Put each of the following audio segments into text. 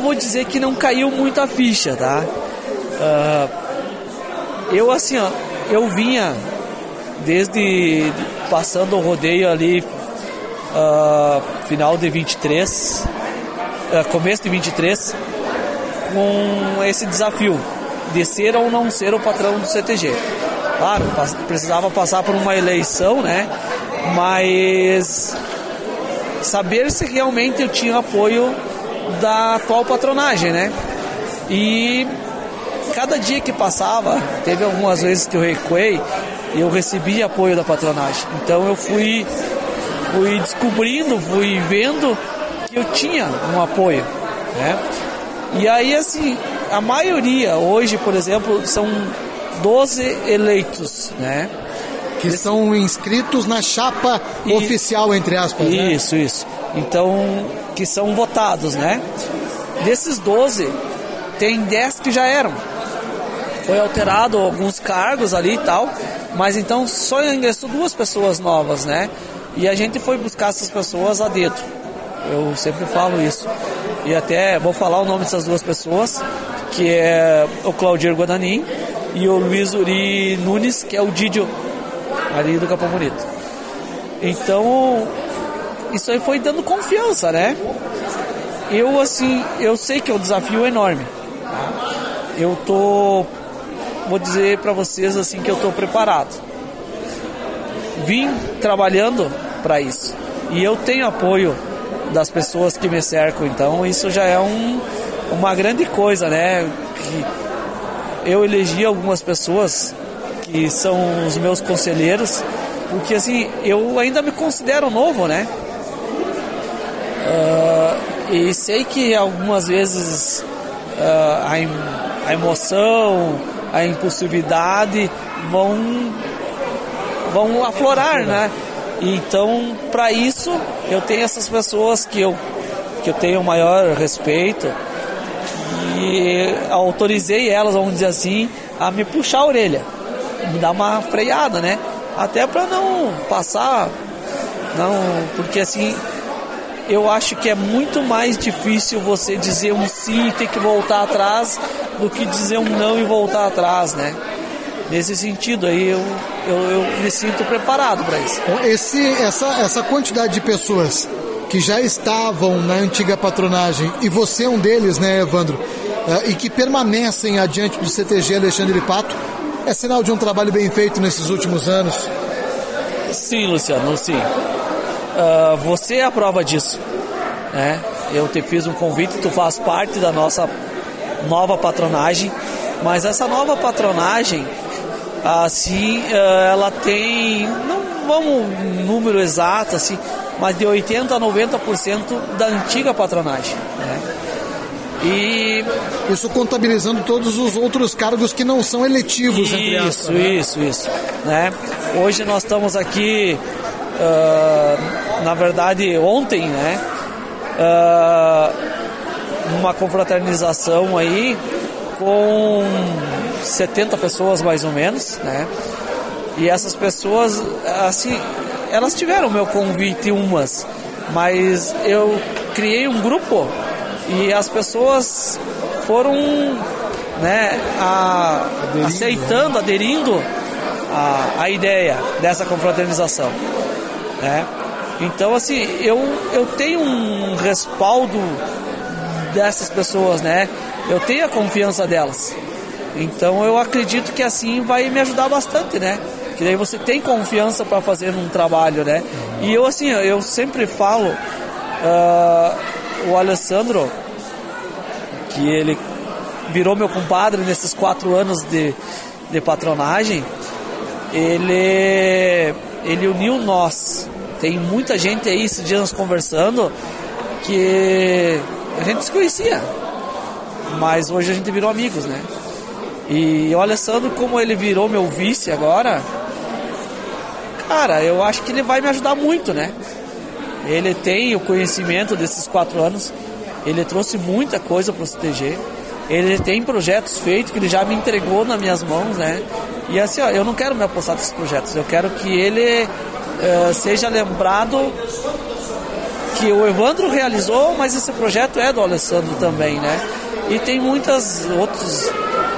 vou dizer que não caiu muito a ficha, tá? Eu assim, ó, eu vinha desde passando o rodeio ali, final de 23, começo de 23, com esse desafio de ser ou não ser o patrão do CTG. Claro, precisava passar por uma eleição, né? Mas saber se realmente eu tinha apoio da atual patronagem, né? E cada dia que passava, teve algumas vezes que eu recuei e eu recebi apoio da patronagem. Então eu fui descobrindo, fui vendo que eu tinha um apoio, né? E aí, assim, a maioria hoje, por exemplo, são 12 eleitos, né? Que são inscritos na chapa oficial, entre aspas, né? Isso. Então, que são votados, né? Desses 12, tem 10 que já eram. Foi alterado alguns cargos ali e tal, mas então só ingressou 2 pessoas novas, né? E a gente foi buscar essas pessoas a dedo. Eu sempre falo isso. E até vou falar o nome dessas 2 pessoas, que é o Claudir Guadanin e o Luiz Uri Nunes, que é o Didio, ali do Capão Bonito. Então, isso aí foi dando confiança, né? Eu sei que é um desafio enorme. Vou dizer para vocês assim que eu estou preparado. Vim trabalhando para isso. E eu tenho apoio das pessoas que me cercam, então isso já é uma grande coisa, né? Que eu elegi algumas pessoas que são os meus conselheiros, porque assim, eu ainda me considero novo, né? E sei que algumas vezes a emoção, a impulsividade vão aflorar, né? Então, para isso, eu tenho essas pessoas que eu tenho o maior respeito e autorizei elas, vamos dizer assim, a me puxar a orelha, me dar uma freada, né? Até para não passar, porque assim, eu acho que é muito mais difícil você dizer um sim e ter que voltar atrás do que dizer um não e voltar atrás, né? Nesse sentido aí eu me sinto preparado para isso. Essa quantidade de pessoas que já estavam na antiga patronagem, e você é um deles, né, Evandro, e que permanecem adiante do CTG Alexandre Pato, é sinal de um trabalho bem feito nesses últimos anos? Sim, Luciano, sim. Você é a prova disso, né? Eu te fiz um convite, tu faz parte da nossa nova patronagem, mas essa nova patronagem, assim, ela tem, não vamos número exato, assim, mas de 80% a 90% da antiga patronagem, né? E isso contabilizando todos os outros cargos que não são eletivos, entre aspas, né? Isso, né? Hoje nós estamos aqui, na verdade ontem, né? Uma confraternização aí com 70 pessoas mais ou menos, né? E essas pessoas, assim, elas tiveram meu convite umas, mas eu criei um grupo e as pessoas foram, né, aderindo a ideia dessa confraternização, né? Então, assim, eu tenho um respaldo dessas pessoas, né? Eu tenho a confiança delas. Então, eu acredito que assim vai me ajudar bastante, né? Que daí você tem confiança para fazer um trabalho, né? E eu, assim, eu sempre falo, o Alessandro, que ele virou meu compadre nesses 4 anos de patronagem, ele uniu nós. Tem muita gente aí, esses dias nós conversando, que a gente se conhecia, mas hoje a gente virou amigos, né? E o Alessandro, como ele virou meu vice agora, cara, eu acho que ele vai me ajudar muito, né? Ele tem o conhecimento desses 4 anos, ele trouxe muita coisa para o CTG, ele tem projetos feitos que ele já me entregou nas minhas mãos, né? E assim, ó, eu não quero me apossar desses projetos, eu quero que ele seja lembrado que o Evandro realizou, mas esse projeto é do Alessandro também, né? E tem muitas outras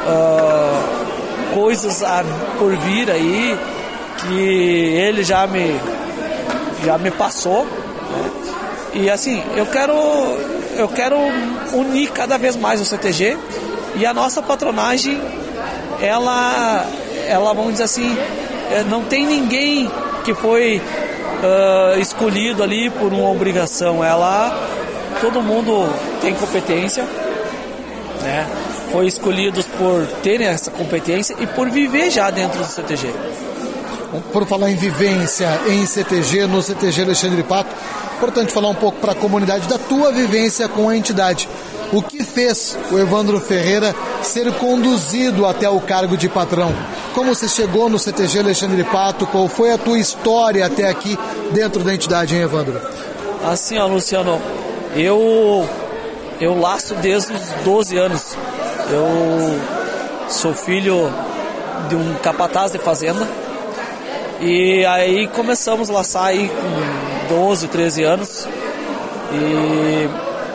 coisas por vir aí que ele já me passou, né? E assim, eu quero unir cada vez mais o CTG, e a nossa patronagem, ela vamos dizer assim, não tem ninguém que foi escolhido ali por uma obrigação. Todo mundo tem competência, né? Foi escolhidos por terem essa competência e por viver já dentro do CTG. Por falar em vivência em CTG, no CTG Alexandre Pato, importante falar um pouco para a comunidade da tua vivência com a entidade. O que fez o Evandro Ferreira ser conduzido até o cargo de patrão? Como você chegou no CTG Alexandre Pato? Qual foi a tua história até aqui dentro da entidade, hein, Evandro? Assim, ó, Luciano, eu laço desde os 12 anos. Eu sou filho de um capataz de fazenda. E aí começamos a laçar aí com 12, 13 anos. E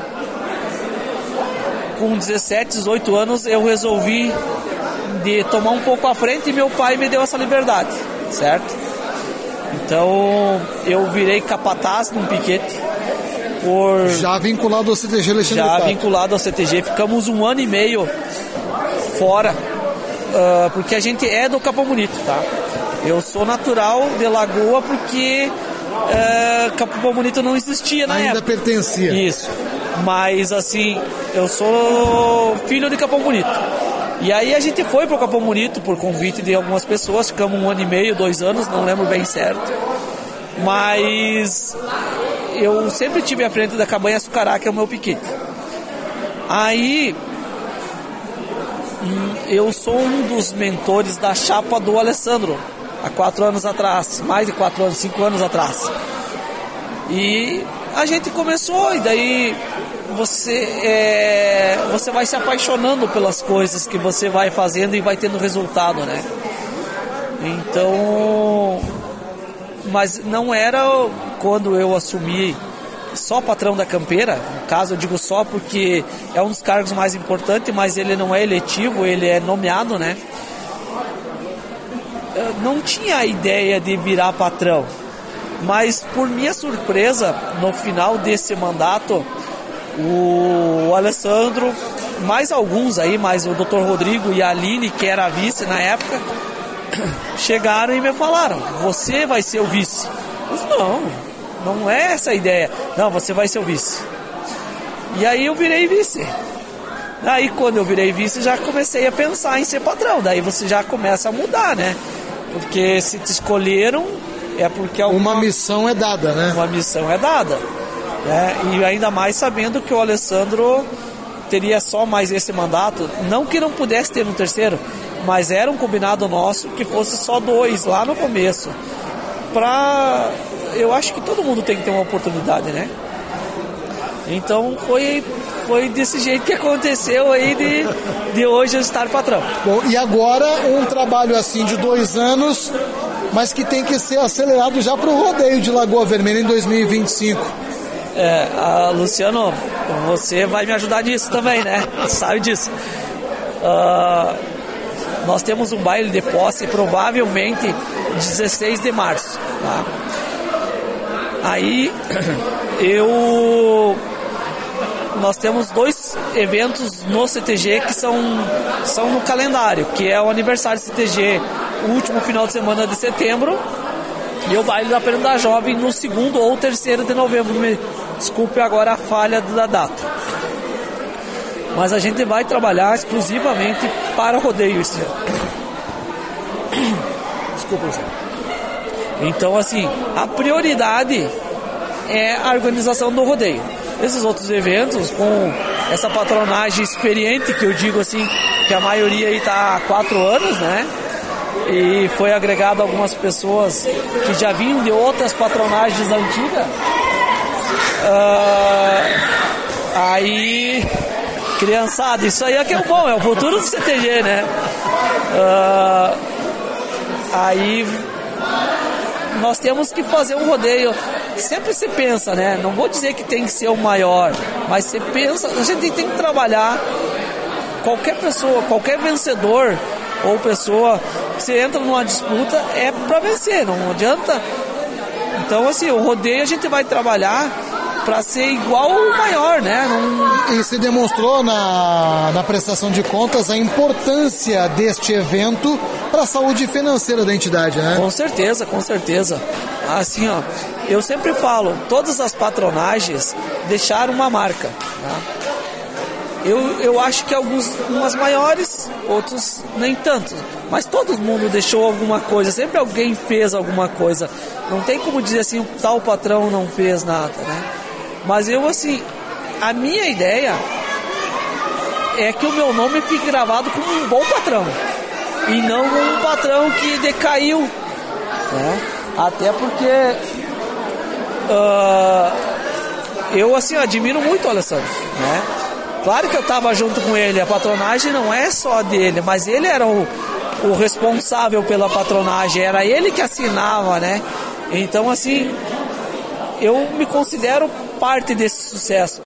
com 17, 18 anos eu resolvi de tomar um pouco à frente, e meu pai me deu essa liberdade, certo? Então eu virei capataz num piquete. Já vinculado ao CTG Alexandre Pato. Já vinculado ao CTG, ficamos 1 ano e meio fora, porque a gente é do Capão Bonito, tá? Eu sou natural de Lagoa porque Capão Bonito não existia na época. Ainda pertencia. Isso. Mas assim, eu sou filho de Capão Bonito. E aí a gente foi pro Capão Bonito por convite de algumas pessoas, ficamos 1 ano e meio, 2 anos, não lembro bem certo. Mas eu sempre tive à frente da Cabanha Açucará, que é o meu piquete. Aí eu sou um dos mentores da chapa do Alessandro, há 4 anos atrás, mais de 4 anos, 5 anos atrás. E a gente começou, e daí você vai se apaixonando pelas coisas que você vai fazendo e vai tendo resultado, né? Então, mas não era quando eu assumi só patrão da campeira. No caso eu digo só porque é um dos cargos mais importantes, mas ele não é eletivo, ele é nomeado, né? Eu não tinha a ideia de virar patrão, mas por minha surpresa, no final desse mandato, o Alessandro, mais alguns aí, mais o Dr. Rodrigo e a Aline, que era a vice na época, chegaram e me falaram: você vai ser o vice. Eu disse: não é essa a ideia. Não, você vai ser o vice. E aí eu virei vice. Daí quando eu virei vice, já comecei a pensar em ser patrão. Daí você já começa a mudar, né? Porque se te escolheram, é porque uma missão é dada, né? Uma missão é dada, né? E ainda mais sabendo que o Alessandro teria só mais esse mandato. Não que não pudesse ter um terceiro, mas era um combinado nosso que fosse só 2 lá no começo. Eu acho que todo mundo tem que ter uma oportunidade, né? Então foi desse jeito que aconteceu aí de hoje eu estar patrão. Bom, e agora um trabalho assim de 2 anos, mas que tem que ser acelerado já para o rodeio de Lagoa Vermelha em 2025. Luciano, você vai me ajudar nisso também, né? Sabe disso. Nós temos um baile de posse provavelmente 16 de março, tá? Aí nós temos 2 eventos no CTG que são no calendário, que é o aniversário do CTG, o último final de semana de setembro, e o baile da Prenda Jovem no 2º ou 3º de novembro. Me desculpe agora a falha da data. Mas a gente vai trabalhar exclusivamente para rodeio esse ano. Desculpa, Luciano. Então, assim, a prioridade é a organização do rodeio. Esses outros eventos, com essa patronagem experiente, que eu digo assim, que a maioria aí está há 4 anos, né? E foi agregado algumas pessoas que já vinham de outras patronagens antigas. Aí, criançada, isso aí é que é o bom, é o futuro do CTG, né? Aí nós temos que fazer um rodeio sempre se pensa, né? Não vou dizer que tem que ser o maior, mas você pensa, a gente tem que trabalhar. Qualquer pessoa, qualquer vencedor ou pessoa que você entra numa disputa é para vencer, não adianta. Então, assim, o rodeio a gente vai trabalhar para ser igual ou maior, né? E se demonstrou na prestação de contas a importância deste evento para a saúde financeira da entidade, né? Com certeza, com certeza. Assim, ó, eu sempre falo, todas as patronagens deixaram uma marca, né? Eu acho que umas maiores, outros nem tanto, mas todo mundo deixou alguma coisa, sempre alguém fez alguma coisa. Não tem como dizer assim, tal patrão não fez nada, né? Mas eu, assim, a minha ideia é que o meu nome fique gravado como um bom patrão e não um patrão que decaiu, né? Até porque eu, assim, admiro muito o Alessandro, né? Claro que eu estava junto com ele, a patronagem não é só dele, mas ele era o responsável pela patronagem, era ele que assinava, né? Então, assim, eu me considero parte desse sucesso.